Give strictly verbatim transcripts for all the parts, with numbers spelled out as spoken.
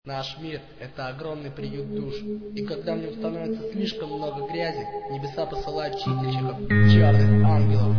Наш мир — это огромный приют душ, и когда в нем становится слишком много грязи, небеса посылают чистильщиков, черных ангелов.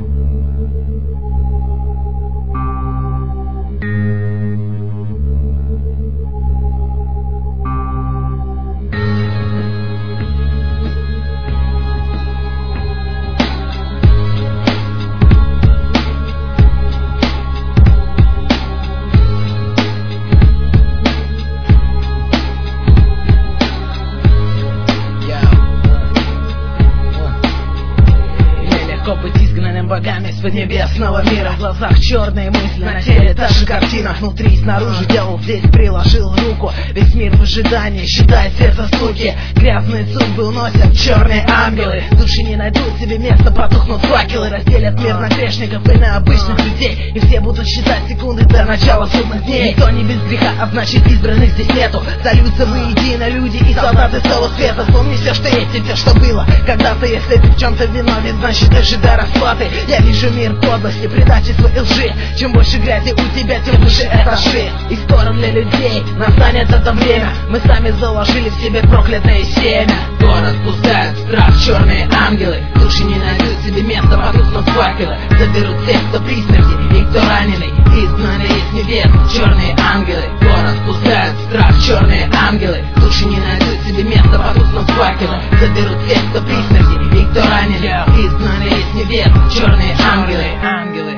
Быть изгнанным богами из поднебесного мира. В глазах черные мысли, на теле та же картина. Внутри и снаружи дьявол здесь приложил руку. Весь мир в ожидании считает сердце стуки. Грязные судьбы уносят черные ангелы. Души не найдут себе места, потухнут факелы. Разделят мир на грешников и на обычных людей. И все будут считать секунды до начала судных дней. Никто не без греха, а значит избранных здесь нету. Сольются воедино люди и солдаты целого света. Вспомни все, что есть и все, что было когда-то. Если ты в чем-то виновен, значит ожидай расплаты. Я вижу мир подлости, предательства и лжи. Чем больше грязи у тебя, тем выше этажи. И сторон для людей настанет это время. Мы сами заложили в себе проклятое семя. Город пускают страх черные ангелы. Души не найдут себе места, потухнут факелы. Заберут тех, кто при смерти и кто раненый. Изгнанные из небес черные ангелы. Город пускают страх черные ангелы. Души не найдут себе места, потухнут факелы. Заберут тех, кто при смерти и кто раненый. Изгнанные из небес черные ангелы. Ангелы.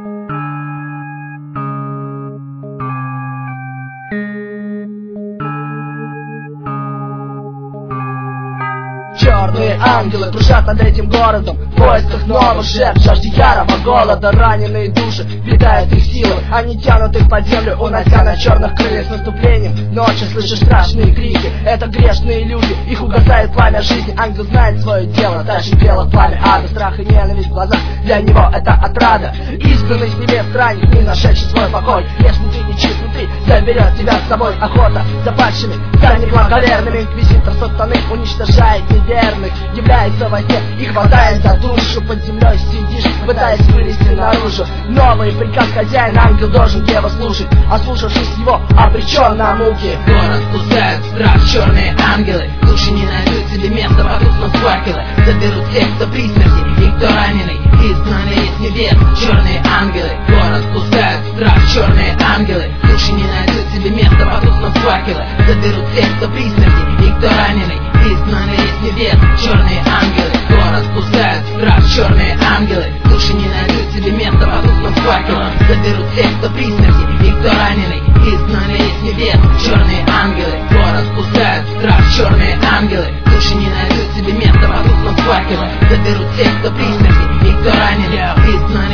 Черные ангелы кружат над этим городом в поисках новых жертв, жажде ярого голода. Раненые души питают их силы, они тянут их под землю, унося на черных крыльях. С наступлением ночи слышишь страшные крики. Это грешные люди, их угасает пламя жизни. Ангел знает свое дело, тащит бело пламя ада. Страх и ненависть в глазах, для него это отрада. Изгнанный с небес странник, не нашедший свой покой. Если ты не чист внутри, заберет тебя с собой охота за падшими, за неблаговерными. Инквизитор сатаны уничтожает неверных, является во сне и хватает за душу. Под землей сидишь, пытаясь вылезти наружу. Новый приказ хозяина, ангел должен его слушать. Ослушавшись его, обречен на муки. Город пускают страх черные ангелы. Души не найдут себе места, потухнут факелы. Заберут тех, кто при смерти и кто раненый. Изгнанные из небес черные ангелы. Город пускают страх черные ангелы. Души не найдут себе места, потухнут факелы. Заберут тех, кто при смерти и кто раненый. Изгнанные из небес черные ангелы. Город пускают страх черные ангелы. Души не найдут себе места, потухнут факелы. Заберут тех, кто при смерти и кто раненый. Изгнанные из небес черные ангелы. Город пускают страх черные ангелы. Души не найдут себе места, потухнут факелы. Заберут тех, кто при смерти и кто раненый. Изгнанные